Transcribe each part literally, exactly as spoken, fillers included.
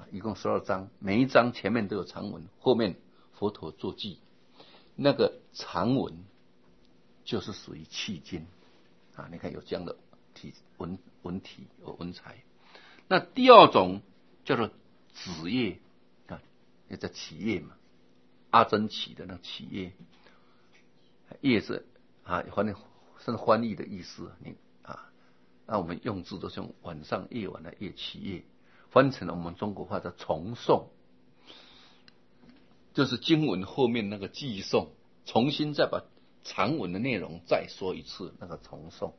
一共十二章，每一章前面都有长文，后面佛陀作记。那个长文就是属于契经啊，你看有这样的体文文体有文采。那第二种叫做子业啊，也叫企业嘛，阿僧祇的那企业，业是啊，反正是翻译的意思，你啊，那我们用字都是用晚上夜晚的夜，企业，翻成了我们中国话叫重诵，就是经文后面那个记诵，重新再把长文的内容再说一次，那个重诵。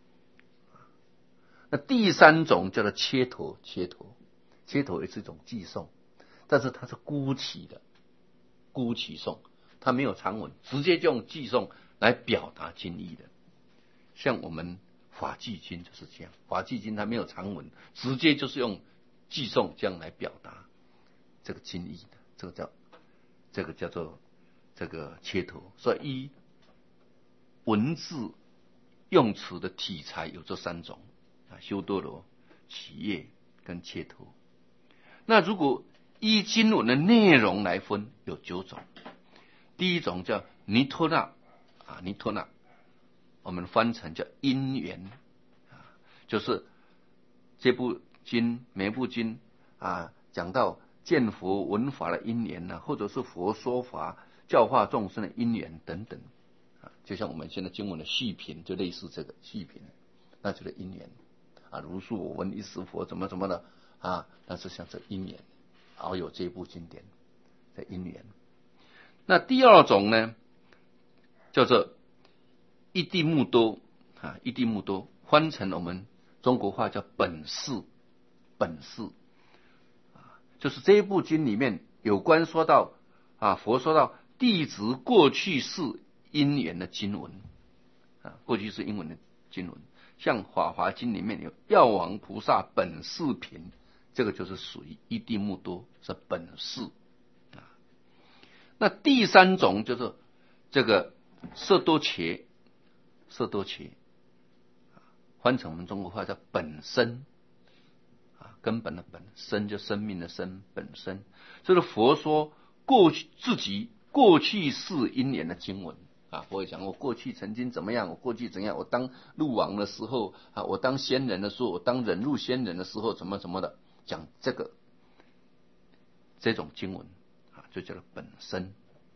那第三种叫做切头，切头，切头也是一种记诵，但是它是孤起的，孤起诵，它没有长文，直接就用记诵来表达经义的。像我们法纪经就是这样，法纪经它没有长文，直接就是用记诵这样来表达这个经义的，这个叫这个叫做这个切头。所以依文字用词的体裁有这三种啊，修多罗、企业跟切头。那如果依经文的内容来分，有九种。第一种叫尼托那啊，尼托那，我们翻成叫因缘啊，就是这部经每部经啊讲到见佛闻法的因缘啊，或者是佛说法教化众生的因缘等等啊，就像我们现在经文的续品，就类似这个续品，那就是因缘啊，如是我闻一时佛怎么怎么的啊，那是像这因缘，然后有这部经典的因缘。那第二种呢，叫做一地目多啊，一地目多，翻成我们中国话叫本事，本事啊，就是这一部经里面有关说到啊，佛说到弟子过去世因缘的经文啊，过去世因缘的经文，像法华经里面有药王菩萨本事品，这个就是属于一地目多，是本事。那第三种就是这个色多切，色多切，翻成我们中国话叫本身啊，根本的本，身就生命的生，本身，这是佛说过去自己过去世因缘的经文啊。佛也讲我过去曾经怎么样，我过去怎样，我当鹿王的时候啊，我当仙人的时候，我当忍辱仙人的时候，怎么怎么的，讲这个这种经文。就叫做本身。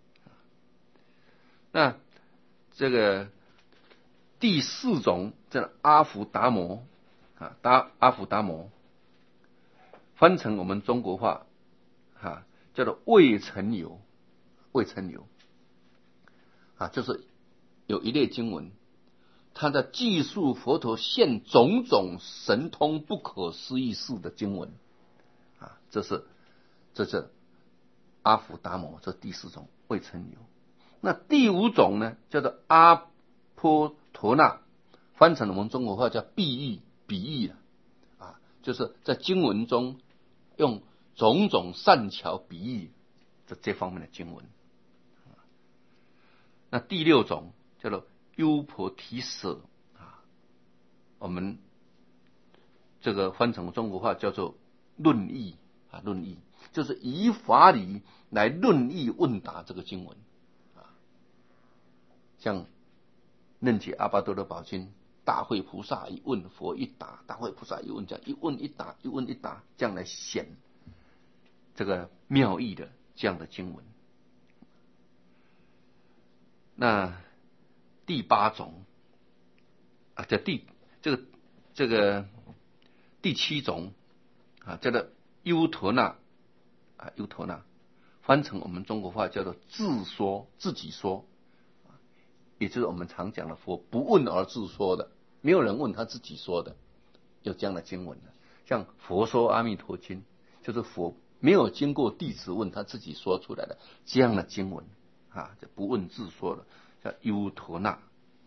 那这个第四种叫阿福达摩啊，达阿福达摩，翻成我们中国话啊，叫做未曾有，未曾有啊，就是有一类经文，它的记述佛陀现种种神通不可思议事的经文啊，这是这是阿福达摩，这第四种未曾有。那第五种呢，叫做阿波陀那，翻成我们中国话叫比喻，比喻啊，就是在经文中用种种善巧比喻这这方面的经文。那第六种叫做优婆提舍啊，我们这个翻成中国话叫做论义啊，论义就是以法理来论义问答这个经文啊，像楞解阿巴多的宝经，大会菩萨一问，佛一答，大会菩萨一问，这样一问一答，一问一答，这样来显这个妙义的这样的经文。那第八种啊，这第这个这个第七种啊，叫做优陀那啊，优陀那，翻成我们中国话叫做自说，自己说，也就是我们常讲的佛不问而自说的，没有人问他自己说的，有这样的经文的。像佛说阿弥陀经，就是佛没有经过弟子问他自己说出来的这样的经文啊，就不问自说的，叫优陀那。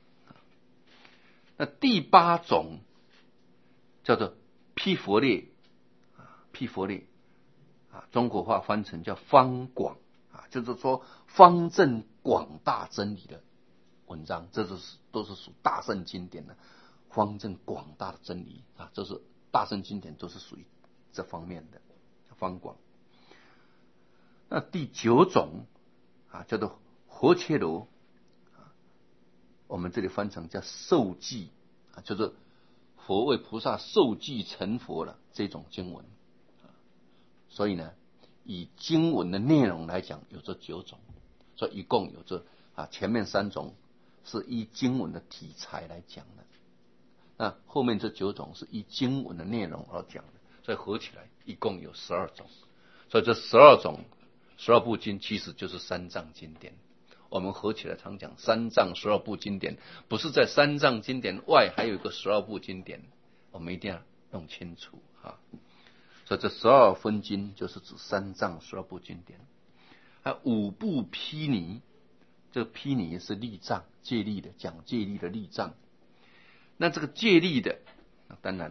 那第八种叫做毗佛列啊，毗佛列啊，中国话翻成叫方广啊，就是说方正广大真理的文章，这是都是属大圣经典的方正广大的真理啊，这是大圣经典都是属于这方面的方广。那第九种啊，叫做活切罗，我们这里翻成叫受记啊，就是佛为菩萨受记成佛了这种经文。所以呢，以经文的内容来讲，有这九种，所以一共有这啊前面三种是依经文的题材来讲的，那后面这九种是依经文的内容而讲的，所以合起来一共有十二种。所以这十二种十二部经其实就是三藏经典。我们合起来常讲三藏十二部经典，不是在三藏经典外还有一个十二部经典，我们一定要弄清楚啊。所以这十二分经就是指三藏十二部经典。还有五部毗尼，这个毗尼是立藏戒律的，讲戒律的立藏。那这个戒律的，当然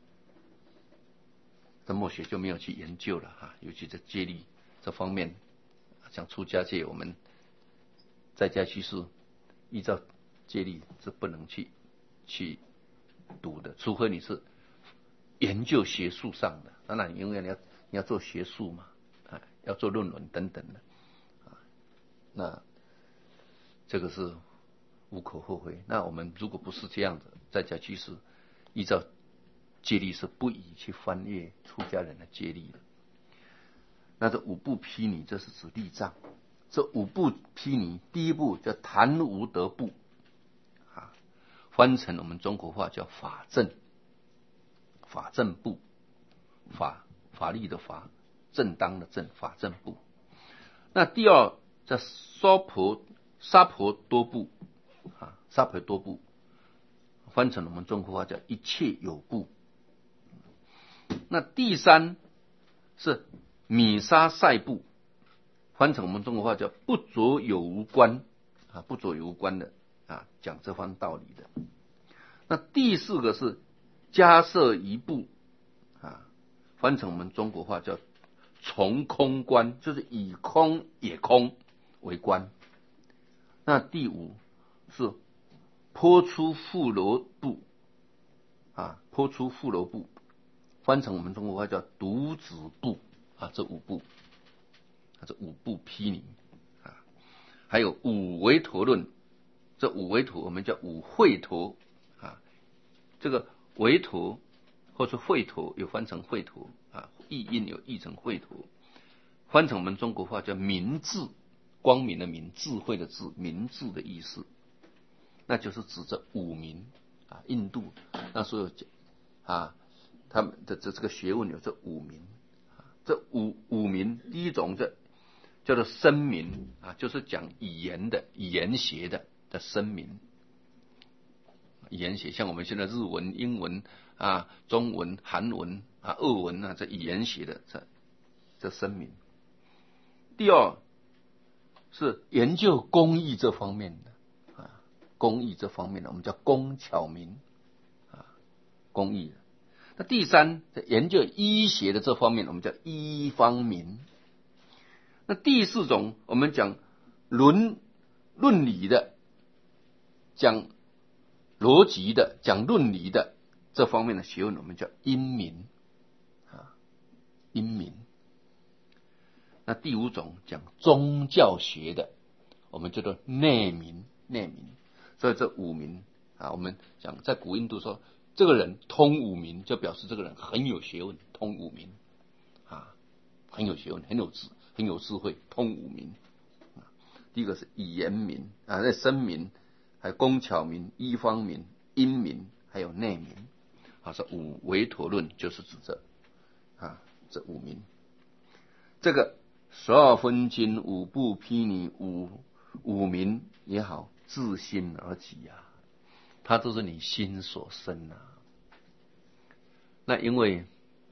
这末学就没有去研究了哈，尤其在戒律这方面，像出家戒，我们在家居士依照戒律是不能去去读的，除非你是研究学术上的，当然因为你要你要做学术嘛，啊，要做论文等等的，啊，那这个是无可厚非。那我们如果不是这样的，在家居士依照戒律是不宜去翻阅出家人的戒律的。那这五部毗尼，这是指立藏。这五部毗尼，第一部叫谈无得部，啊，翻成我们中国话叫法正，法正部，法法律的法，正当的正，法正部。那第二叫娑婆沙婆多部，啊，沙婆多部，翻成我们中国话叫一切有部。那第三是米沙塞部，翻成我们中国话叫不着有无关啊，不着有无关的啊，讲这番道理的。那第四个是迦摄一部啊，翻成我们中国话叫从空观，就是以空也空为观。那第五是颇出富罗部啊，颇出富罗部，翻成我们中国话叫独子部啊，这五部。这五部毗尼啊，还有五维陀论，这五维陀我们叫五会陀啊，这个维陀或是会陀有翻成会陀啊，译音有译成会陀，翻成我们中国话叫明智，光明的明，智慧的智，明智的意思，那就是指这五明啊，印度那时候啊，他们的这这个学问有这五明啊，这五五明，第一种这叫做声明啊，就是讲语言的语言学的的声明。语言学像我们现在日文、英文啊、中文、韩文啊、俄文啊，这语言学的这这声明。第二是研究工艺这方面的啊，工艺这方面的我们叫工巧明啊，工艺的。那第三在研究医学的这方面，我们叫医方明。那第四种我们讲论论理的，讲逻辑的，讲论理的这方面的学问，我们叫因明啊，因明。那第五种讲宗教学的，我们叫做内明，内明。所以这五明啊，我们讲在古印度说，这个人通五明，就表示这个人很有学问，通五明啊，很有学问，很有智。很有智慧，通五明。第一个是语言明啊，那声明，还有工巧明、医方明、因明，还有内明。啊，是五维陀论，就是指这啊这五明。这个十二分经、五部毗尼、五五明也好，自心而起啊，它都是你心所生啊。那因为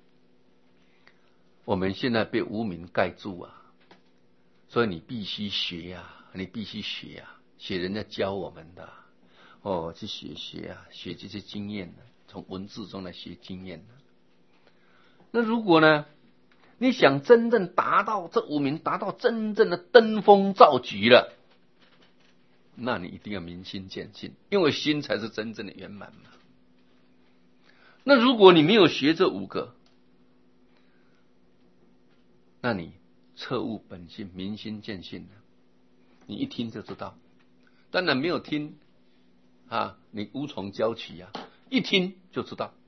我们现在被无明盖住啊，所以你必须学啊，你必须学啊，学人家教我们的哦，去学学啊，学这些经验的，从文字中来学经验的。那如果呢，你想真正达到这五明，达到真正的登峰造极了，那你一定要明心见性，因为心才是真正的圆满嘛。那如果你没有学这五个， 那你彻悟本性，明心见性了，你一听就知道。当然没有听啊，你无从教起啊，一听就知道。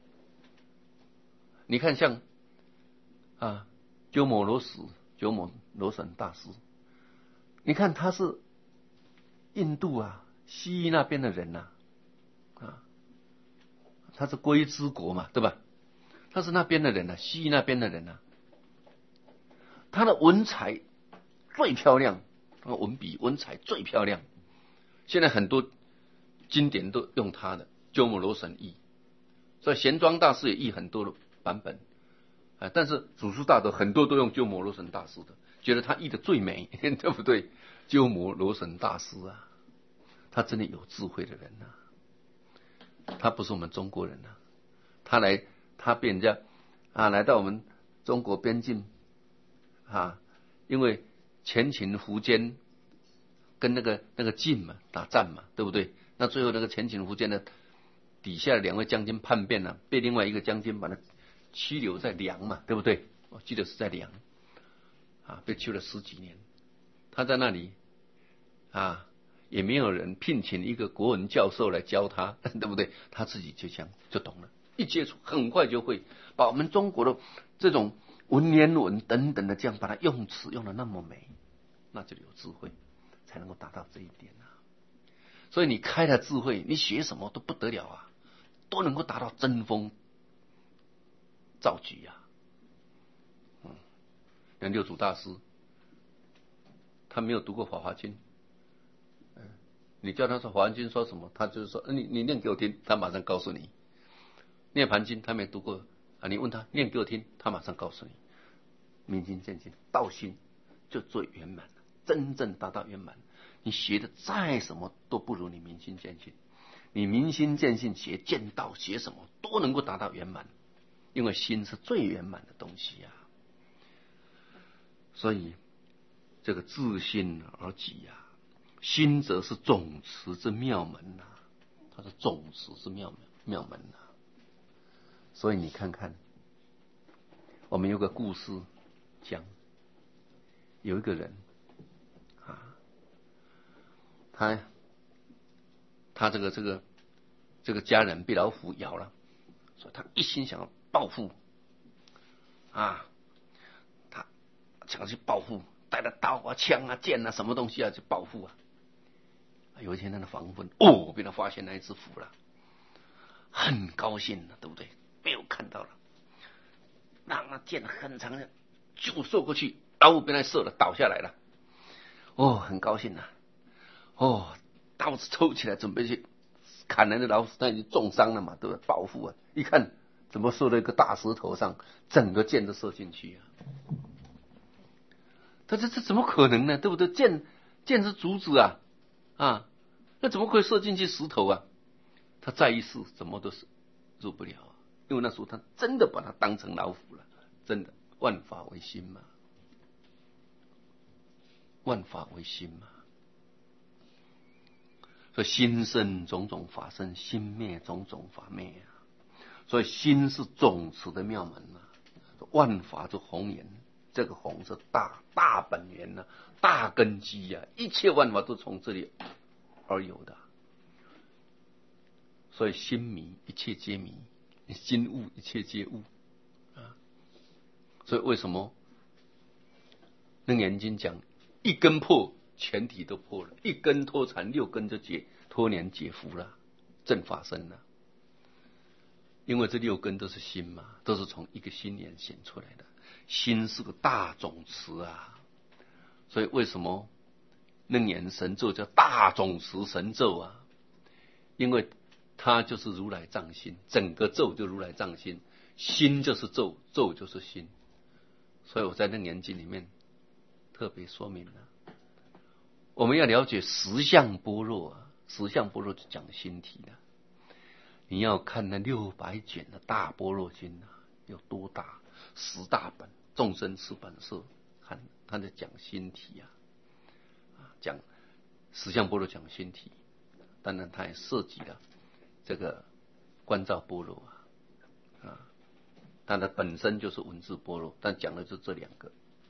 你看像啊鸠摩罗什鸠摩罗什大师，你看他是印度啊西域那边的人呐、啊，啊，他是龟兹国嘛，对吧？他是那边的人啊，西域那边的人啊，他的文采最漂亮，文笔文采最漂亮。现在很多经典都用他的鸠摩罗什译，所以玄奘大师也译很多的版本，啊，但是祖师大德很多都用鸠摩罗什大师的，觉得他译的最美，对不对？鸠摩罗什大师啊，他真的有智慧的人呐、啊，他不是我们中国人呐、啊，他来他被人家啊来到我们中国边境啊，因为前秦苻坚跟那个那个晋嘛打战嘛，对不对？那最后那个前秦苻坚的底下的两位将军叛变了、啊，被另外一个将军把他拘留在梁嘛，对不对？我记得是在梁啊，被囚了十几年。他在那里啊，也没有人聘请一个国文教授来教他，对不对？他自己就想就懂了，一接触很快就会把我们中国的这种文言文等等的这样把它用词用的那么美，那就有智慧才能够达到这一点啊。所以你开了智慧，你学什么都不得了啊，都能够达到针锋造句啊。嗯，像六祖大师，他没有读过《法华经》，嗯，你叫他说《法华经》说什么，他就是说，你你念给我听，他马上告诉你。《涅盘经》他没读过啊，你问他念给我听，他马上告诉你。明心见性，道心就最圆满，真正达到圆满。你学的再什么都不如你明心见性。你明心见性学见道学什么都能够达到圆满，因为心是最圆满的东西啊。所以这个自心而己啊，心则是总持之妙门呐、啊，它是总持之妙门妙门呐、啊。所以你看看，我们有个故事讲，有一个人啊，他他这个这个这个家人被老虎咬了，所以他一心想要报复啊，他想要去报复，带着刀啊、枪啊、剑啊，什么东西啊去报复啊。有一天他的防分哦，被他发现那一只虎了，很高兴了，对不对？被我看到了，让那剑很长的就射过去，老虎被他射了，倒下来了。哦，很高兴啊，哦，刀子抽起来准备去砍人的老虎，他已经重伤了嘛，对不对？报复啊！一看怎么射到一个大石头上，整个箭都射进去啊！他这这怎么可能呢？对不对？箭箭是竹子啊啊，那怎么可以射进去石头啊？他再一试，怎么都是入不了啊，因为那时候他真的把它当成老虎了，真的万法唯心嘛，万法唯心嘛。所以心生种种法生，心灭种种法灭啊。所以心是总持的妙门啊，万法之宏源，这个宏是大大本源啊，大根基啊，一切万法都从这里而有的。所以心迷，一切皆迷；心悟，一切皆悟啊。所以为什么楞严经讲一根破，全体都破了；一根脱残，六根就解脱年解福了，正法身了。因为这六根都是心嘛，都是从一个心眼显出来的。心是个大总持啊，所以为什么楞严神咒叫大总持神咒啊？因为它就是如来藏心，整个咒就如来藏心，心就是咒，咒就是心。所以我在楞严经里面特别说明了，我们要了解十相般若啊，十相般若就讲心体了。你要看那六百卷的大般若经啊，有多大？十大本，众生四本色，看他在讲心体啊，讲十相般若讲心体，当然它也涉及了这个观照般若啊，啊，它的本身就是文字般若，但讲的是这两个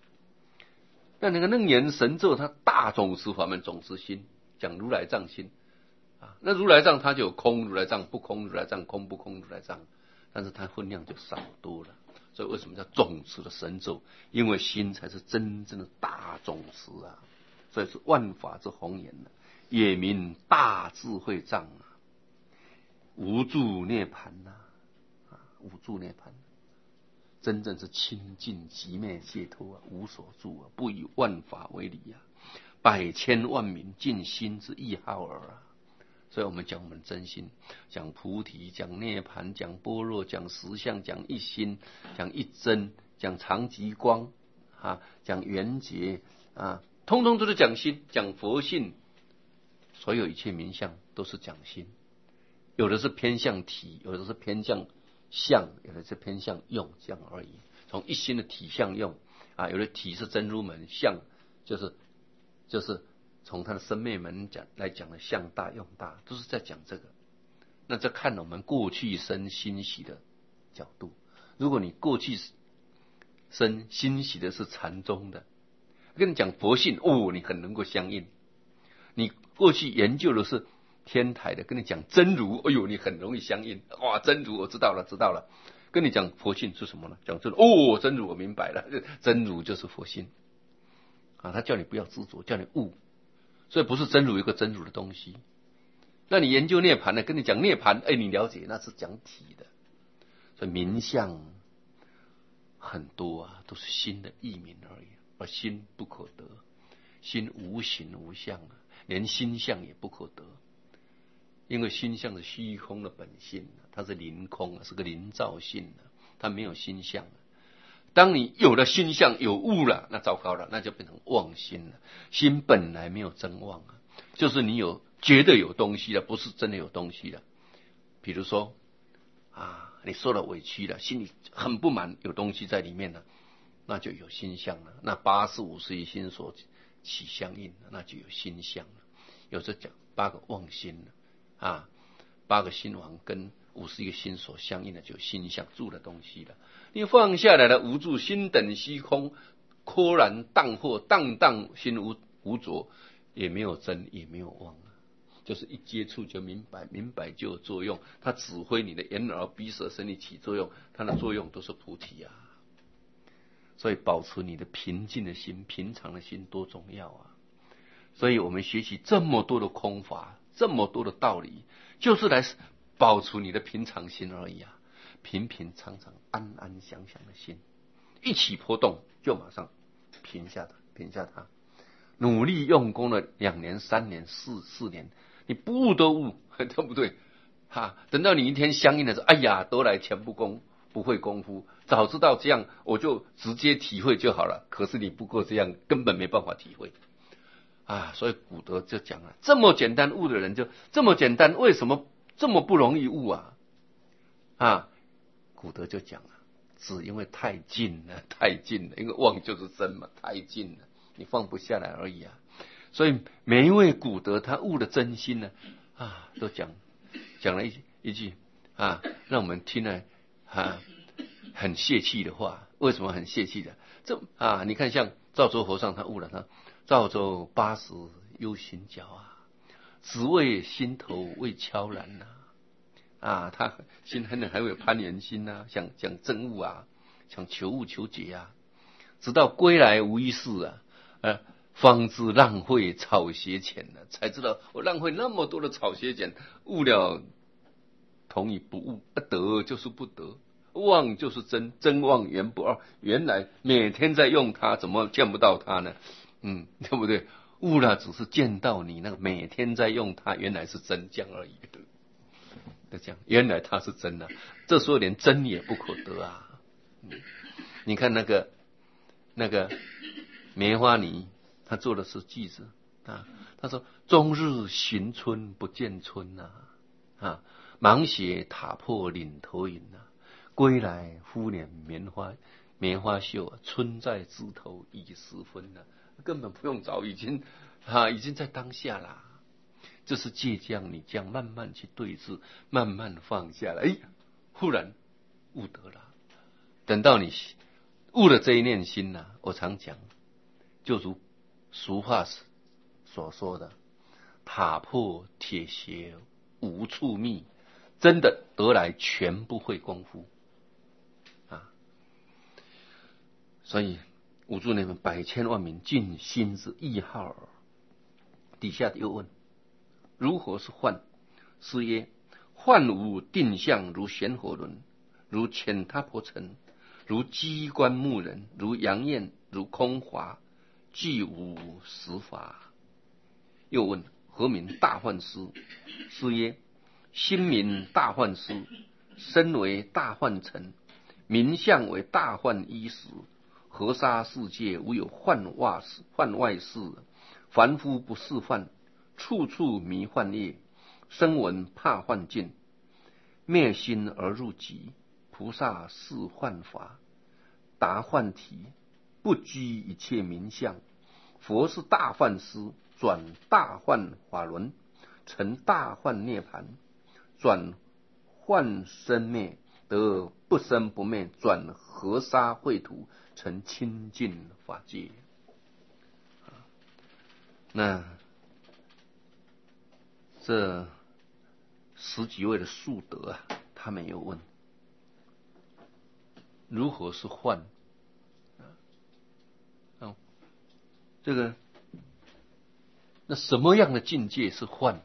那那个楞严神咒，它大总持法门总持心，讲如来藏心啊。那如来藏它就有空如来藏、不空如来藏、空不空如来藏，但是它分量就少多了。所以为什么叫总持的神咒？因为心才是真正的大总持啊，所以是万法之宏源啊，也名大智慧藏啊，无住涅槃呐，啊，无住涅槃，真正是清净寂灭解脱啊，无所住啊，不以万法为理啊，百千万民尽心之一号耳啊。所以我们讲我们真心，讲菩提，讲涅槃，讲般若，讲实相，讲一心，讲一真，讲常寂光啊，讲圆觉啊，通通都是讲心，讲佛性。所有一切名相都是讲心，有的是偏向体，有的是偏向相，有的是偏向用，这样而已。从一心的体相用啊，有的体是真如门，相就是就是从他的生灭门讲来讲的相大用大，都是在讲这个。那这看我们过去生欣喜的角度，如果你过去生欣喜的是禅宗的，跟你讲佛性哦，你很能够相应。你过去研究的是天台的，跟你讲真如，哎呦，你很容易相应。哇，真如我知道了，知道了。跟你讲佛性是什么呢？讲真如，哦，真如我明白了，真如就是佛性啊。他叫你不要执着，叫你悟。所以不是真如一个真如的东西。那你研究涅槃呢？跟你讲涅槃，哎，你了解那是讲体的。所以名相很多啊，都是心的异名而已，而心不可得，心无形无相啊，连心相也不可得。因为心相是虚空的本性，它是凌空，是个临照性，它没有心相。当你有了心相，有悟了，那糟糕了，那就变成妄心了。心本来没有真妄啊，就是你有觉得有东西了，不是真的有东西了。比如说啊，你受了委屈了，心里很不满，有东西在里面了，那就有心相了。那八十五十一心所起相应，那就有心相了。有时讲八个妄心了啊，八个心王跟五十一个心所相应的，就心相住的东西了。你放下来了，无住，心等虚空，豁然荡惑，荡荡心无无着，也没有真，也没有妄啊。就是一接触就明白，明白就有作用。它指挥你的眼耳鼻舌身体起作用，它的作用都是菩提啊。所以保持你的平静的心，平常的心多重要啊！所以我们学习这么多的空法，这么多的道理，就是来保持你的平常心而已啊。平平常常、安安详详的心，一起波动就马上平下它，平下它。努力用功了两年、三年、四四年，你不悟都悟，对不对？哈，等到你一天相应的时候，哎呀，都来钱不功，不会功夫，早知道这样，我就直接体会就好了。可是你不过这样，根本没办法体会啊。所以古德就讲了，这么简单悟的人就这么简单，为什么这么不容易悟啊？啊，古德就讲了，只因为太近了，太近了，因为妄就是真嘛，太近了，你放不下来而已啊。所以每一位古德他悟的真心呢，啊，都讲讲了一一句啊，让我们听了啊很泄气的话。为什么很泄气的？这啊，你看像赵州和尚他悟了，他赵州八十忧行脚啊，只为心头未悄然呐。啊，他心很还有攀缘心呐、啊，想讲真悟啊，想求悟求解啊，直到归来无一事啊，呃，方知浪费草鞋钱了，才知道我浪费那么多的草鞋钱，悟了同以不悟，得就是不得，妄就是真，真妄原不二，原来每天在用它，怎么见不到它呢？嗯，对不对？悟了只是见到你那个每天在用它，原来是真这样而已。就这样，原来它是真的、啊，这时候连真也不可得啊！嗯、你看那个那个梅花泥，他做的是句子啊，他说：“终日寻春不见春呐、啊，啊，芒鞋踏破岭头云呐、啊，归来忽怜棉花棉花秀、啊，春在枝头已时分呐、啊，根本不用找，已经啊已经在当下啦。”这是借这样，你这样慢慢去对峙，慢慢放下来，哎，忽然悟得了。等到你悟了这一念心呐、啊，我常讲， 就如俗话所说的，塔破铁鞋无处觅，真的得来全不会功夫啊！所以吾祝你们百千万民尽心之一好耳。底下又问：如何是幻？师曰：幻无定相，如旋火轮，如浅塔婆尘，如机关木人，如阳焰，如空华，具无实法。又问：何名大幻师？师曰：心名大幻师，身为大幻尘，名相为大幻衣食。河沙世界无有幻外事，幻外事，凡夫不是幻，处处迷幻业。声闻怕幻境，灭心而入极。菩萨是幻法，达幻体，不拘一切名相。佛是大幻师，转大幻法轮，成大幻涅盘，转幻生灭，得不生不灭，转河沙秽土，成清净法界。那这十几位的宿德啊，他们又问：如何是幻？啊，这个那什么样的境界是幻？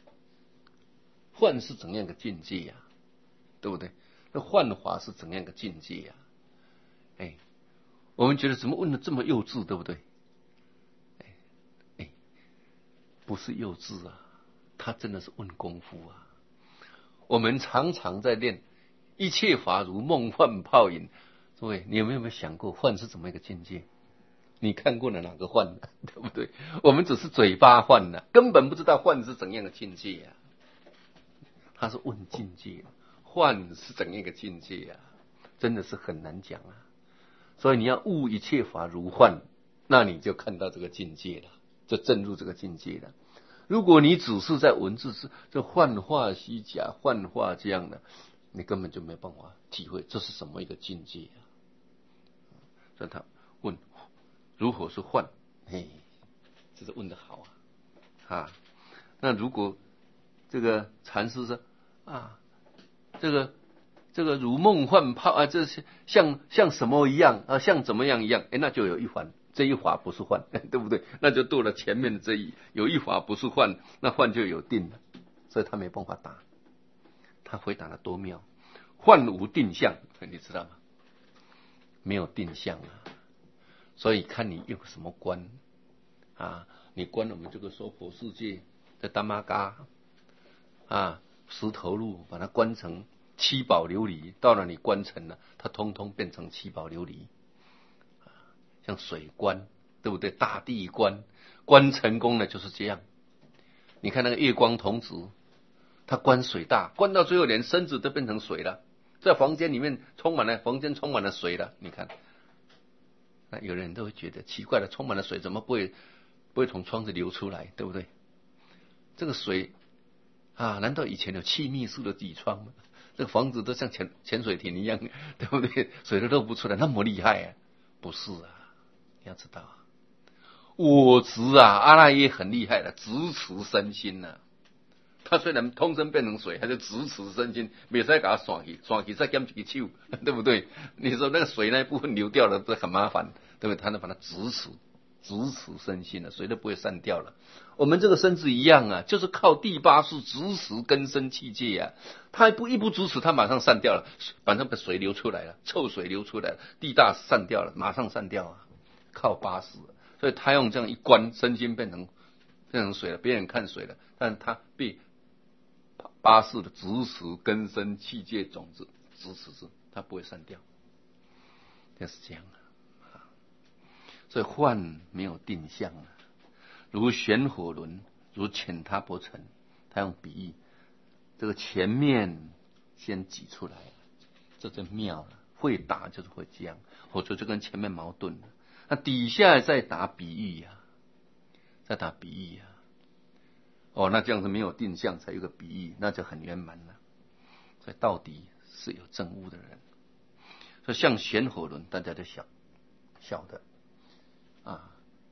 幻是怎样的境界呀、啊？对不对？那幻法是怎样的境界呀、啊？哎，我们觉得怎么问的这么幼稚，对不对？哎哎，不是幼稚啊，他真的是问功夫啊。我们常常在练一切法如梦幻泡影。诸位，你有没有想过幻是怎么一个境界？你看过了哪个幻呢？对不对？我们只是嘴巴幻呢，根本不知道幻是怎样的境界啊。他是问境界，幻是怎样一个境界啊？真的是很难讲啊。所以你要悟一切法如幻，那你就看到这个境界了，就证入这个境界了。如果你只是在文字是这幻化虚假，幻化这样的，你根本就没办法体会这是什么一个境界啊。所以他问如何是幻？嘿，这是问得好啊！啊，那如果这个禅师说啊，这个这个如梦幻泡啊，这是像像什么一样啊，像怎么样一样？哎，那就有一环，这一法不是幻，对不对？那就度了前面的这一，有一法不是幻，那幻就有定了，所以他没办法答。他回答的多妙，幻无定相，你知道吗？没有定相啊，所以看你用什么观啊？你观我们这个娑婆世界的达玛嘎啊，石头路把它观成七宝琉璃，到了你观成了，它通通变成七宝琉璃。像水观，对不对？大地观，观成功了就是这样。你看那个月光童子，他观水大，观到最后连身子都变成水了，在房间里面充满了，房间充满了水了。你看，那有人都会觉得奇怪了，充满了水怎么不会不会从窗子流出来，对不对？这个水啊，难道以前有气密式的底窗吗？这个房子都像潜潜水艇一样，对不对？水都漏不出来，那么厉害啊？不是啊，你要知道啊，我执啊，阿赖耶很厉害的，直持身心呐、啊。他虽然通身变成水，他就直持身心，没再给他刷去，刷去再减几手，对不对？你说那个水那一部分流掉了，不是很麻烦，对不对？他能把它直持，直持身心了，水都不会散掉了。我们这个身子一样啊，就是靠第八识直持根生气界啊。他一不一不直持，他马上散掉了，反正把水流出来了，臭水流出来了，地大散掉了，马上散掉啊，靠八识。所以他用这样一关，身心变成变成水了，别人看水了，但他被八识的直持根生气界种子直持住，它不会散掉，就是这样啊。所以幻没有定相啊，如旋火轮，如浅塔婆尘。他用比喻，这个前面先挤出来，这就妙了。会打就是会这样，否则就跟前面矛盾了。那底下再打比喻呀、啊，再打比喻呀、啊。哦，那这样子没有定相才有个比喻，那就很圆满了。所以到底是有证悟的人。所以像旋火轮，大家都晓晓得啊，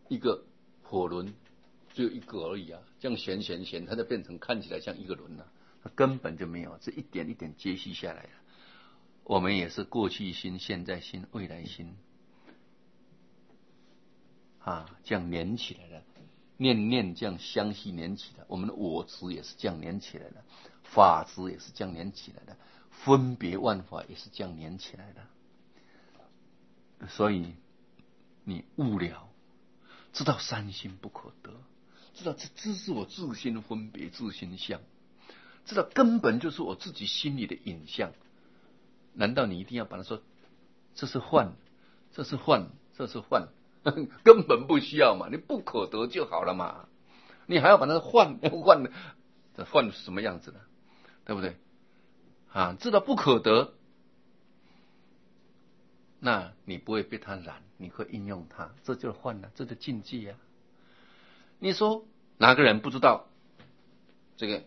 一个火轮只有一个而已啊，这样旋旋旋，它就变成看起来像一个轮了，它根本就没有，这一点一点接续下来了。我们也是过去心、现在心、未来心啊，这样连起来了，念念这样相续连起来，我们的我执也是这样连起来的，法执也是这样连起来的，分别万法也是这样连起来的。所以你悟了，知道三心不可得，知道这这是我自心分别、自心相，知道根本就是我自己心里的影像。难道你一定要把它说这是幻，这是幻，这是幻？根本不需要嘛，你不可得就好了嘛。你还要把它幻幻幻什么样子呢？对不对？啊，知道不可得，那你不会被它染，你会应用它，这就是幻了，这就是境界啊。你说哪个人不知道这个？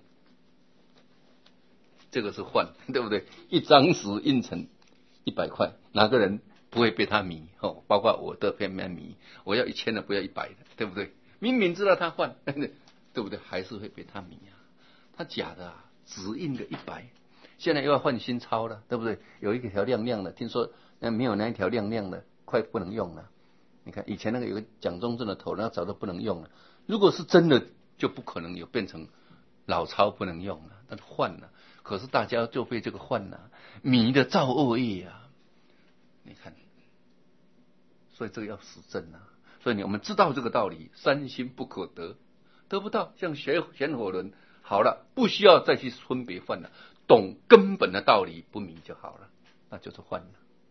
这个是幻，对不对？一张纸印成一百块，哪个人不会被他迷？哦，包括我都被他迷。我要一千的，不要一百的，对不对？明明知道他幻，对不对？还是会被他迷啊。他假的啊，纸印个一百，现在又要换新钞了，对不对？有一条亮亮的，听说那没有那一条亮亮的，快不能用了。你看以前那个有个蒋中正的头，那早都不能用了。如果是真的，就不可能有变成老钞不能用了，那是换了。可是大家就被这个幻了，迷的造恶业啊！你看，所以这个要实证啊。所以我们知道这个道理，三心不可得，得不到，像玄玄火轮，好了，不需要再去分别幻了，懂根本的道理，不迷就好了，那就是幻了。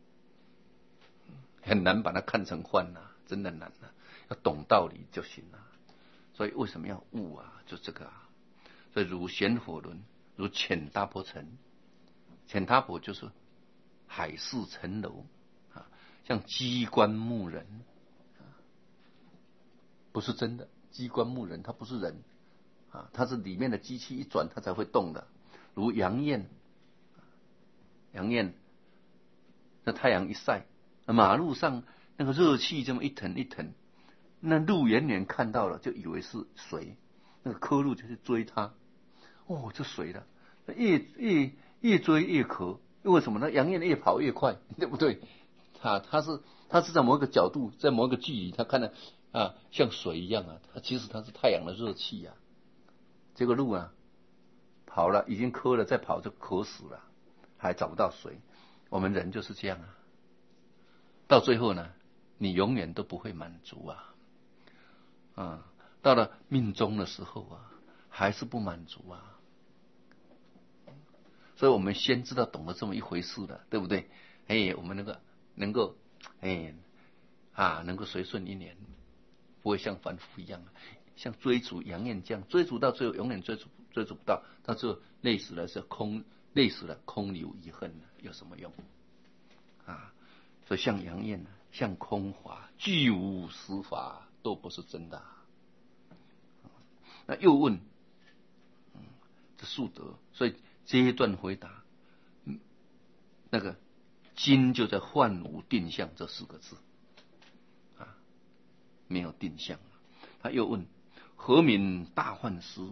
很难把它看成幻啊，真的难啊，要懂道理就行了。所以为什么要悟啊？就这个啊。所以如玄火轮。如浅大婆城，浅大婆就是海市蜃楼啊，像机关木人，不是真的机关木人，它不是人啊，它是里面的机器一转，它才会动的。如阳焰，阳焰，那太阳一晒，马路上那个热气这么一腾一腾，那路远远看到了，就以为是水，那个科路就去追它。哦，这水了，越越越追越渴，为什么呢？阳焰越跑越快，对不对？它它是它是在某一个角度，在某一个距离，它看到啊像水一样啊，它其实它是太阳的热气啊。这个路啊跑了，已经渴了，再跑就渴死了，还找不到水。我们人就是这样啊，到最后呢，你永远都不会满足啊，啊，到了命中的时候啊，还是不满足啊。所以我们先知道懂了这么一回事的，对不对？哎，我们能够能够哎啊，能够随顺一年，不会像凡夫一样，像追逐阳焰这样，追逐到最后永远追逐追逐不到，到最后累死了是空，累死了空留遗恨了，有什么用啊？所以像阳焰，像空华，具无实法，都不是真的啊。那又问，嗯，这速得，所以这一段回答，嗯，那个今就在幻无定向这四个字啊，没有定向。他又问何名大幻师？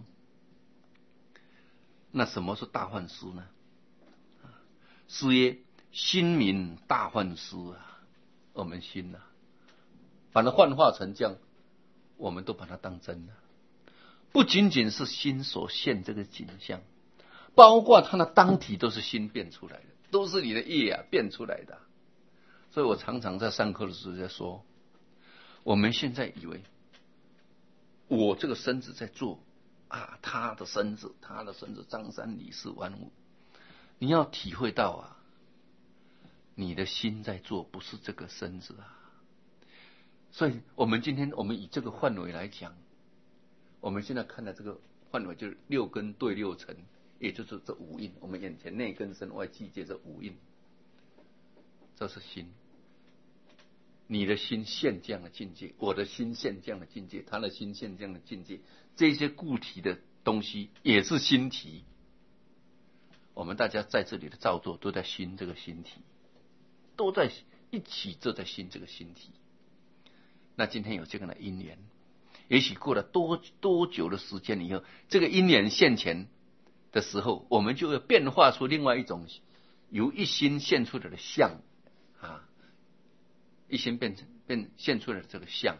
那什么是大幻师呢？师曰心名大幻师啊，我们心啊，把它幻化成这样，我们都把它当真了。不仅仅是心所现这个景象，包括它的当体都是心变出来的，都是你的业啊变出来的。所以我常常在上课的时候在说，我们现在以为我这个身子在做啊，他的身子，他的身子，张三李四万物，你要体会到啊，你的心在做，不是这个身子啊。所以我们今天我们以这个范围来讲，我们现在看的这个范围就是六根对六尘，也就是这五蕴，我们眼前内根身外境界这五蕴，这是心。你的心现这样的境界，我的心现这样的境界，他的心现这样的境界，这些固体的东西也是心体。我们大家在这里的造作都在心这个心体，都在一起，都在心这个心体。 那今天有这个的因缘，也许过了多多久的时间以后，这个因缘现前的时候，我们就会变化出另外一种由一心现出来的相啊，一心变成变现出来的这个相，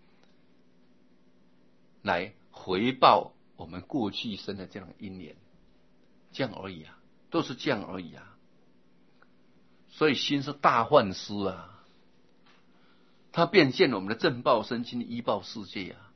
来回报我们过去生的这样的因缘，这样而已啊，都是这样而已啊。所以心是大幻师啊，它变现了我们的正报身心的依报世界啊，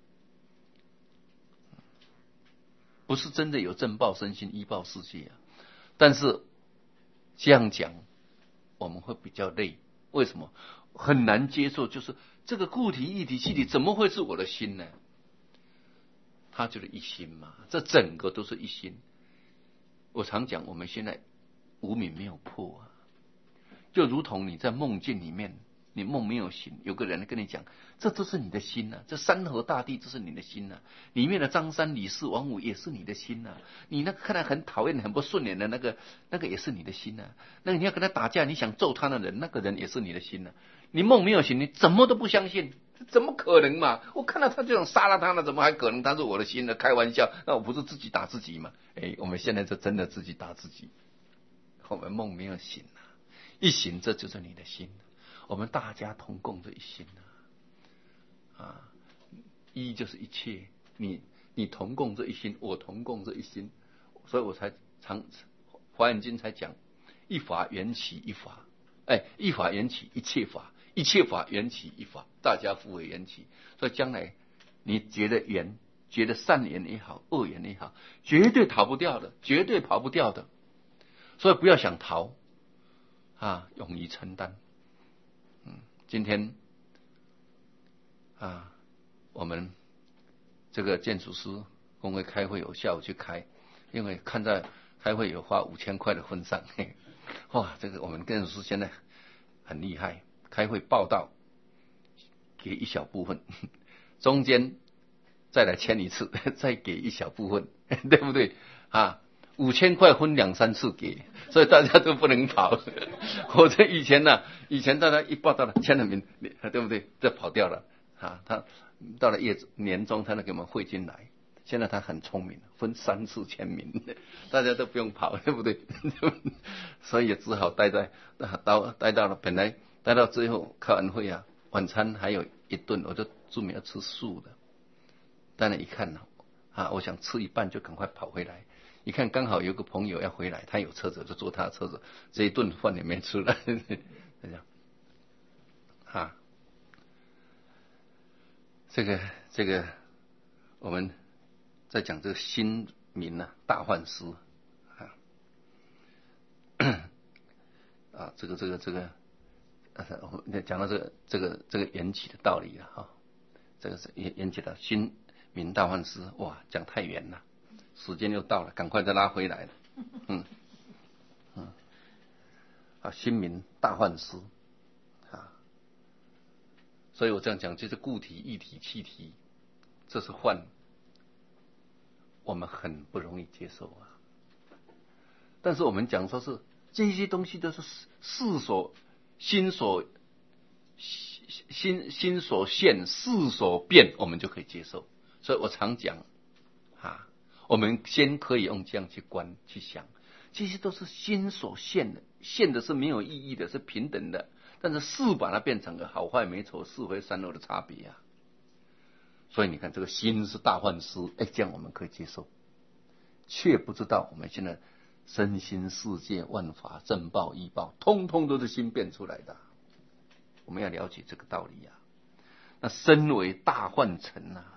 不是真的有正报身心依报世界啊。但是这样讲我们会比较累，为什么？很难接受，就是这个固体液体气体怎么会是我的心呢？它就是一心嘛，这整个都是一心。我常讲，我们现在无明没有破啊，就如同你在梦境里面，你梦没有醒，有个人跟你讲，这都是你的心啊，这山河大地这是你的心啊，里面的张三李四王五也是你的心啊，你那个看来很讨厌很不顺眼的那个那个也是你的心啊，那个你要跟他打架你想揍他的人，那个人也是你的心啊。你梦没有醒，你怎么都不相信，怎么可能嘛？我看到他这种杀了他了，怎么还可能他是我的心呢？开玩笑，那我不是自己打自己吗？哎，我们现在就真的自己打自己，我们梦没有醒啊，一醒这就是你的心，我们大家同共这一心啊，啊，一就是一切，你你同共这一心，我同共这一心，所以我才常华严经才讲一法缘起一法，哎，一法缘起一切法，一切法缘起一法，大家互为缘起。所以将来你觉得缘，觉得善缘也好，恶缘也好，绝对逃不掉的，绝对跑不掉的。所以不要想逃啊，勇于承担。嗯，今天啊，我们这个建筑师工会开会，我下午去开，因为看在开会有花五千块的份上，嘿，哇，这个我们建筑师现在很厉害，开会报道给一小部分，中间再来签一次，再给一小部分，对不对啊？五千块分两三次给，所以大家都不能跑。我这以前呢、啊，以前大家一报道了签了名，对不对？这跑掉了啊！他到了月年终，他能给我们汇进来。现在他很聪明，分三次签名，大家都不用跑，对不对？所以也只好待在到待到了本来待到最后开完会啊，晚餐还有一顿，我就注明要吃素的。当然一看呢，啊，我想吃一半就赶快跑回来。一看刚好有个朋友要回来，他有车子就坐他的车子，这一顿饭也没吃了。这样啊，这个这个我们在讲这个心明啊，大幻师啊，啊，这个这个这个，呃，讲到这个这个这个缘起的道理了哈，这个是缘缘起的心明大幻师，哇，讲太远了。时间又到了，赶快再拉回来了。嗯嗯，啊，心明大幻师啊，所以我这样讲，就是固体、液体、气体，这是幻，我们很不容易接受啊。但是我们讲说是这些东西都是事所心所心心所现，事所变，我们就可以接受。所以我常讲啊。我们先可以用这样去观去想，这些都是心所现的，现的是没有意义的，是平等的，但是事把它变成了好坏美丑是非善恶的差别啊。所以你看这个心是大幻师，哎，这样我们可以接受，却不知道我们现在身心世界万法正报依报，通通都是心变出来的，我们要了解这个道理啊。那身为大幻尘啊，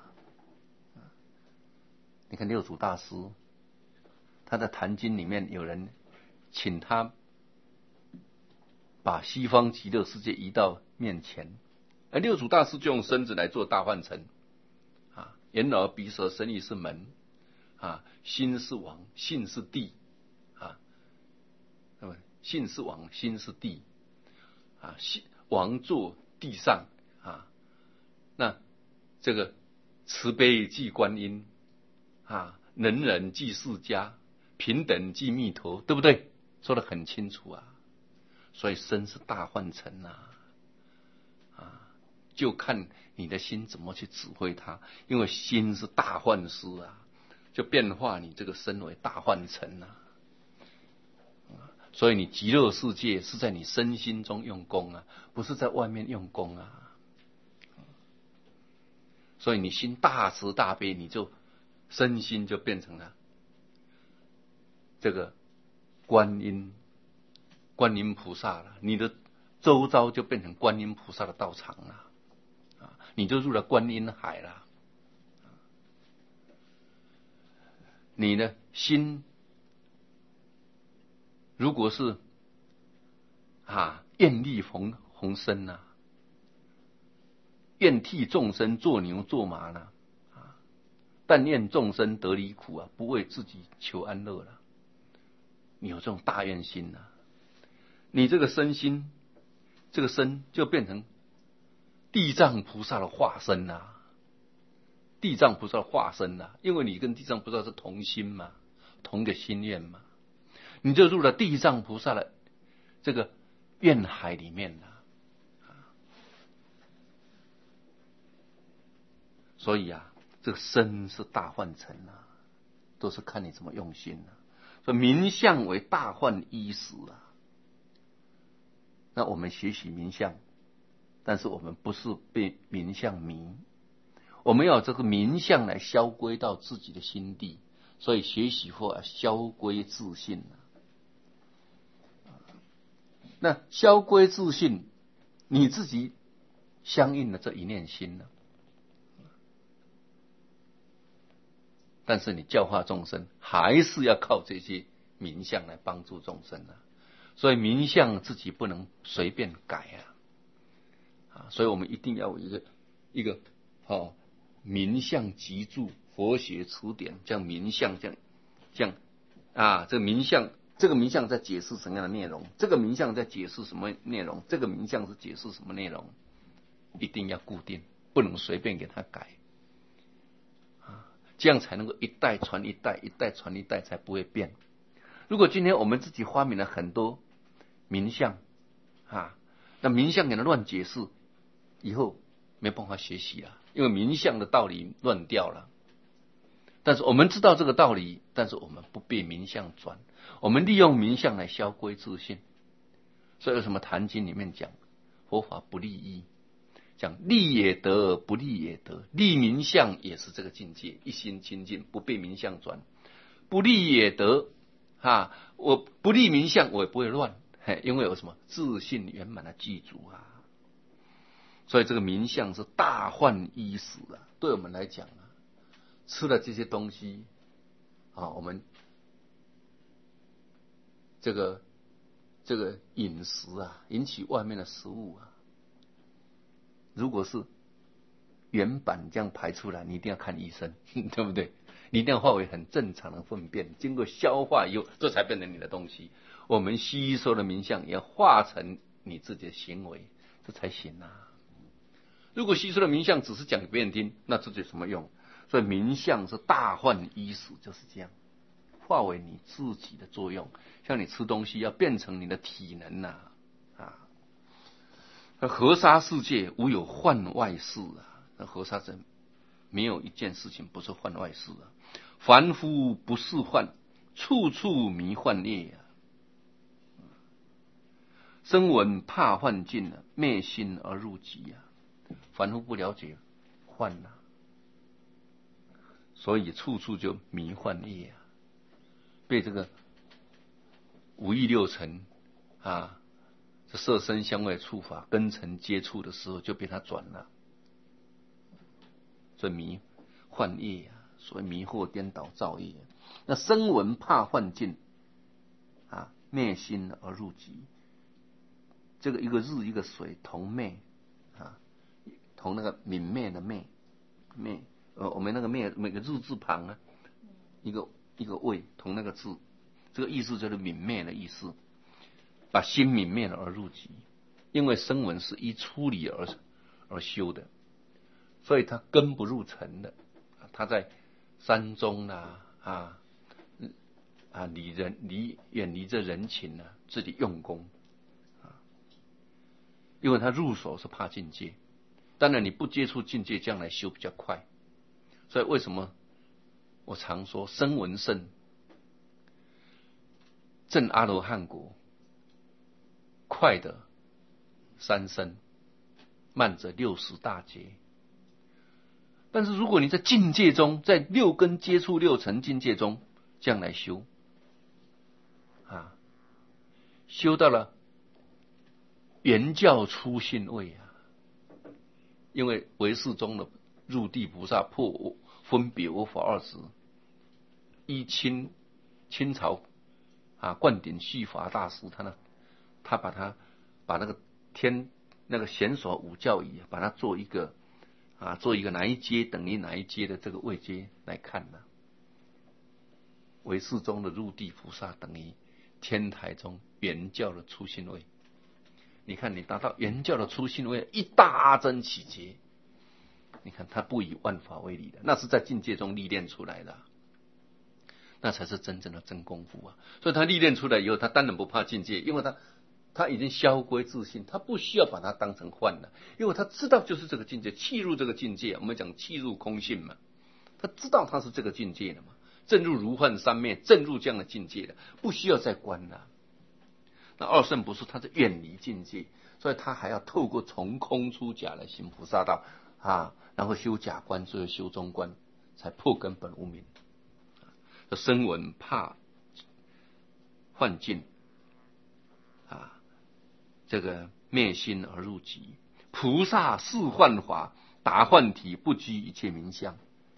你看六祖大师，他的《坛经》里面有人请他把西方极乐世界移到面前，而六祖大师就用身子来做大幻尘啊，眼耳鼻舌身意是门啊，心是王，性是地啊，那么性是王，心是地啊，王坐地上啊，那这个慈悲即观音。啊，能人即释迦，平等即弥陀，对不对？说得很清楚啊。所以身是大幻尘呐，啊， 就看你的心怎么去指挥它，因为心是大幻师啊，就变化你这个身为大幻尘啊。所以你极乐世界是在你身心中用功啊，不是在外面用功啊。所以你心大慈大悲，你就身心就变成了这个观音观音菩萨了，你的周遭就变成观音菩萨的道场了，啊，你就入了观音海了。你的心如果是啊愿力宏宏深呐，愿替众生做牛做马呢，啊，但愿众生得离苦啊，不为自己求安乐了。你有这种大愿心呐，你这个身心，这个身就变成地藏菩萨的化身呐，地藏菩萨的化身呐，因为你跟地藏菩萨是同心嘛，同个心愿嘛，你就入了地藏菩萨的这个愿海里面了。所以啊，这个身是大幻尘啊，都是看你怎么用心啊。所以名相为大幻依实啊。那我们学习名相，但是我们不是被名相迷，我们要这个名相来消归到自己的心地。所以学习后啊，消归自性啊。那消归自性，你自己相应的这一念心呢？但是你教化众生，还是要靠这些名相来帮助众生啊。所以名相自己不能随便改啊，啊，所以我们一定要有一个一个哦名相集注佛学词典，这样名相这样这样啊，这个名相这个名相在解释什么样的内容？这个名相在解释什么内容？这个名相是解释什么内容？一定要固定，不能随便给它改。这样才能够一代传一代，一代传一代，才不会变。如果今天我们自己发明了很多名相啊，那名相给它乱解释，以后没办法学习了，因为名相的道理乱掉了。但是我们知道这个道理，但是我们不被名相转，我们利用名相来消归自性。所以为什么《坛经》里面讲佛法不立意？讲利也得，不利也得，利名相也是这个境界，一心清净，不被名相转；不利也得，啊，我不利名相，我也不会乱，因为有什么自信圆满的记住啊。所以这个名相是大幻依实啊，对我们来讲啊，吃了这些东西啊，我们这个这个饮食啊，引起外面的食物啊。如果是原版这样排出来，你一定要看医生，对不对？你一定要化为很正常的粪便，经过消化以后，这才变成你的东西。我们吸收的名相也要化成你自己的行为，这才行啊。如果吸收的名相只是讲给别人听，那这有什么用？所以名相是大幻依实，就是这样，化为你自己的作用。像你吃东西要变成你的体能呐、啊，啊。河沙世界无有幻外事啊！那河沙真没有一件事情不是幻外事啊！凡夫不是幻，处处迷幻业啊！声闻怕幻境啊，昧心而入极啊！凡夫不了解幻啊，所以处处就迷幻业啊！被这个五欲六尘啊。这色身香味触法根尘接触的时候，就被他转了，所以迷幻业啊，所谓迷惑颠倒造业。那声闻怕幻境啊，昧心而入极。这个一个日一个水同昧啊，同那个泯灭的昧昧，呃，我们那个昧每个日字旁啊，一个一个位同那个字，这个意思就是泯灭的意思。把心泯灭了而入极，因为声闻是依出离而而修的，所以他根不入尘的。他在山中啊啊啊离人离远离这人情呢、啊，自己用功啊，因为他入手是怕境界， 当然你不接触境界，将来修比较快。所以为什么我常说声闻乘证阿罗汉果，快的三生，慢者六十大劫。但是如果你在境界中，在六根接触六尘境界中，将来修啊，修到了圆教初信位啊，因为唯识中的入地菩萨破分别我法二执，依清清朝啊灌顶续法大师，他呢，他把他把那个天那个显所五教仪，把它做一个啊做一个哪一阶等于哪一阶的这个位阶来看呢？唯识中的入地菩萨等于天台中圆教的初信位。你看，你达到圆教的初信位，一大真起劫，你看他不以万法为理的，那是在境界中历练出来的，那才是真正的真功夫啊！所以他历练出来以后，他当然不怕境界，因为他他已经消归自性，他不需要把它当成幻了，因为他知道就是这个境界，契入这个境界，我们讲契入空性嘛，他知道他是这个境界的嘛，正入如幻三昧，正入这样的境界的，不需要再观了。那二圣不是，他是远离境界，所以他还要透过从空出假来行菩萨道啊，然后修假观，最后修中观，才破根本无明。声闻怕幻境啊，这个灭心而入极，菩萨是幻法，达幻体，不拘一切名相。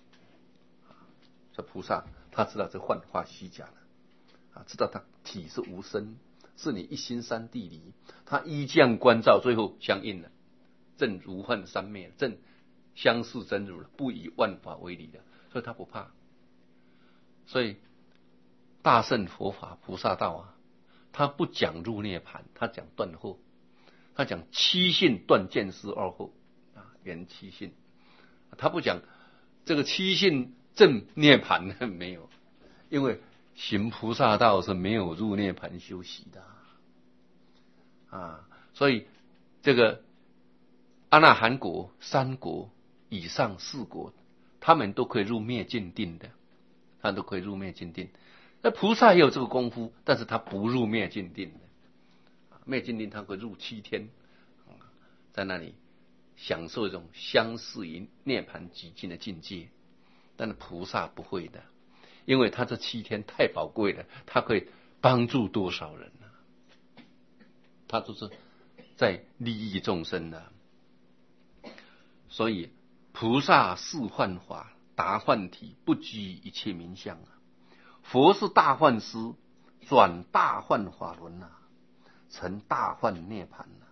这菩萨他知道这幻化虚假了啊，知道他体是无生，是你一心三地离，他依降观照，最后相应了，正如幻三昧，正相似真如了，不以万法为理的，所以他不怕。所以大乘佛法菩萨道啊，他不讲入涅盘，他讲断惑，他讲七性断见思二惑啊，圆七性，他不讲这个七性正涅盘呢，没有，因为行菩萨道是没有入涅盘修习的啊，所以这个阿那含国、三国以上四国，他们都可以入灭尽定的，他都可以入灭尽定。那菩萨也有这个功夫，但是他不入灭尽定的。灭尽定他会入七天，在那里享受一种相似于涅盘极尽的境界。但是菩萨不会的，因为他这七天太宝贵了，他可以帮助多少人呢？他都是在利益众生的。所以菩萨是幻法，达幻体，不拘一切名相啊。佛是大幻师，转大幻法轮啊，成大幻涅盘啊。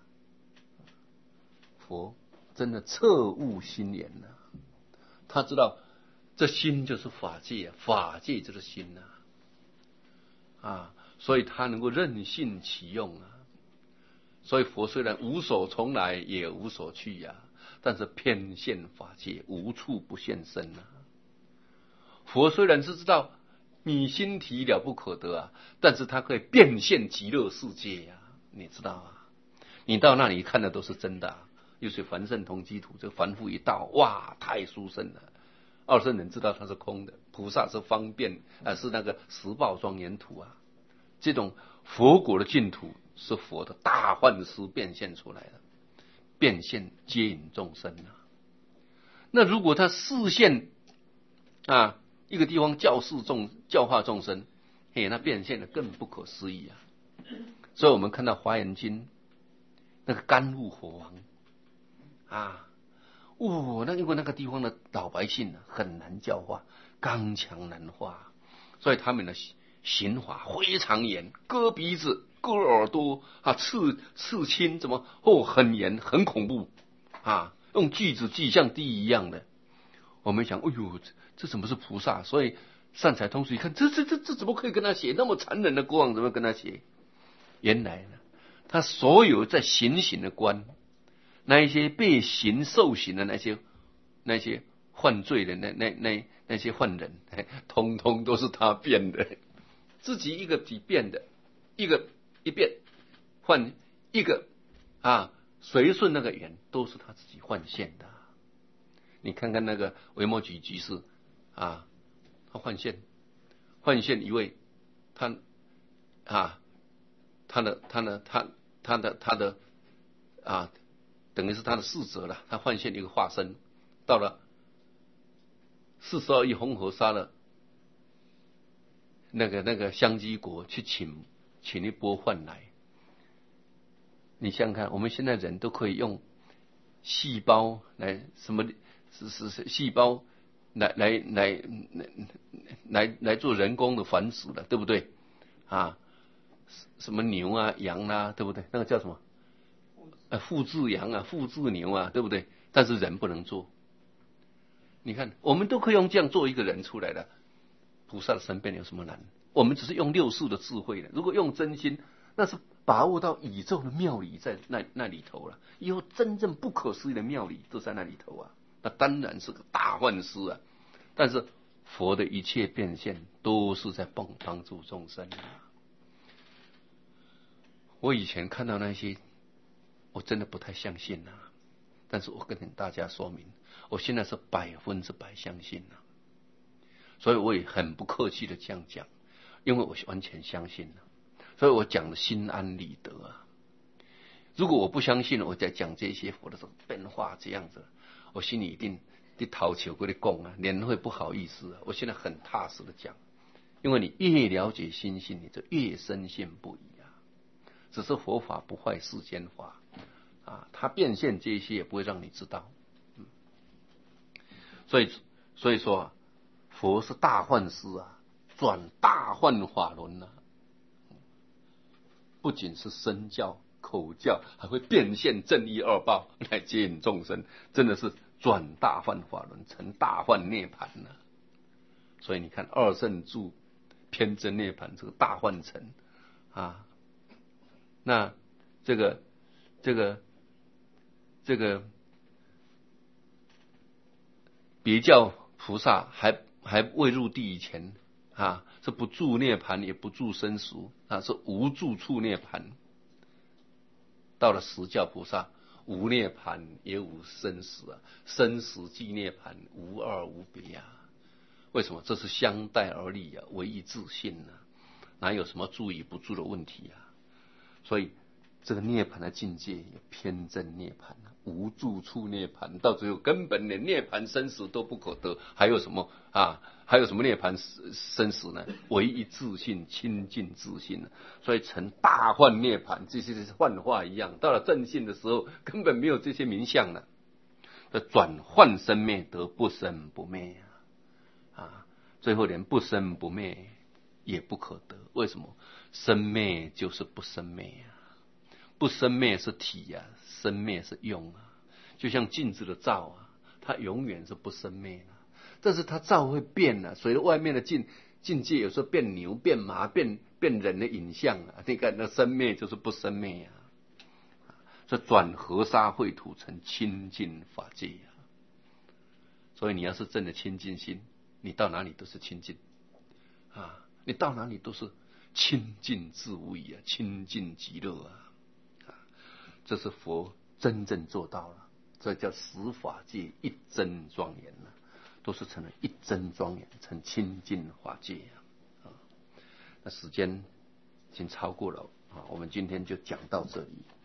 佛真的彻悟心眼啊，他知道这心就是法界啊，法界就是心啊，啊，所以他能够任性其用啊。所以佛虽然无所从来，也无所去呀、啊，但是偏现法界，无处不现身啊。佛虽然是知道你心体了不可得啊，但是他可以变现极乐世界呀、啊，你知道啊？你到那里看的都是真的、啊，又是凡圣同居土，这个凡夫一到，哇，太殊胜了。二圣人知道它是空的，菩萨是方便啊、呃，是那个十报庄严土啊。这种佛国的净土是佛的大幻师变现出来的，变现接引众生啊。那如果他示现啊，一个地方教示众教化众生，嘿，那变现的更不可思议啊！所以我们看到《华严经》那个甘露火王啊，哦，那因为那个地方的老百姓很难教化，刚强难化，所以他们的刑法非常严，割鼻子、割耳朵啊，刺刺青，怎么哦，很严，很恐怖啊，用锯子锯像地一样的。我们想，哎呦，这, 这怎么是菩萨？所以善财童子一看，这这这这怎么可以跟他写那么残忍的国王？怎么跟他写？原来呢，他所有在行刑的官，那一些被刑受刑的那些那些犯罪的那那那那些犯人，通通都是他变的，自己一个笔变的，一个一变换一个啊随顺那个缘，都是他自己幻现的。你看看那个维摩诘居士啊，他幻现，幻现一位，他啊，他的他的他他的他的啊，等于是他的侍者了。他幻现一个化身，到了四十二亿红河沙的那个那个香积国去请请一钵饭来。你想想看，我们现在人都可以用细胞来什么是是是细胞来来来来来做人工的繁殖了，对不对啊？什么牛啊羊啊，对不对？那个叫什么？呃，复制羊啊，复制牛啊，对不对？但是人不能做。你看，我们都可以用这样做一个人出来的，菩萨的身边有什么难？我们只是用六世的智慧的，如果用真心，那是把握到宇宙的妙理在那那里头了。以后真正不可思议的妙理都在那里头啊，那当然是个大幻师啊。但是佛的一切变现都是在帮帮助众生啊。我以前看到那些，我真的不太相信啊。但是我跟大家说明，我现在是百分之百相信啊。所以我也很不客气的这样讲，因为我完全相信了。所以我讲的心安理得啊。如果我不相信，我在讲这些佛的时候变化这样子，我心里一定得讨求跟你讲啊，人会不好意思啊。我现在很踏实的讲，因为你越了解心性，你就越深信不疑啊。只是佛法不坏世间法啊，它变现这些也不会让你知道。嗯，所以所以说啊，佛是大幻师啊，转大幻法轮啊。不仅是身教口教，还会变现正义二报来接引众生，真的是转大幻法轮成大幻涅盘了。所以你看二圣住偏真涅盘这个大幻成啊，那这个这个这个别教菩萨还还未入地以前啊，是不住涅盘也不住生熟啊，是无住处涅盘。到了实教菩萨，无涅盘也无生死啊，生死即涅盘，无二无别啊。为什么？这是相待而立啊，唯一自性啊，哪有什么住与不住的问题啊？所以这个涅盘的境界也偏正涅盘啊，无住处涅盘，到最后根本连涅盘生死都不可得，还有什么啊？还有什么涅盘生死呢？唯一自性，清净自性、啊、所以成大幻涅盘，这些是幻化一样。到了正性的时候，根本没有这些名相了。转幻生灭得不生不灭啊！啊，最后连不生不灭也不可得。为什么？生灭就是不生灭啊！不生灭是体啊，生灭是用啊。就像镜子的照啊，它永远是不生灭啊，但是它照会变啊，随着外面的境境界，有时候变牛、变马、变变人的影像啊。你看那生灭就是不生灭啊。这转河沙秽土成清净法界啊。所以你要是真的清净心，你到哪里都是清净啊，你到哪里都是清净自无疑啊，清净极乐啊。这是佛真正做到了，这叫十法界一真庄严啊，都是成了一真庄严，成清净法界啊。那时间已经超过了啊，我们今天就讲到这里。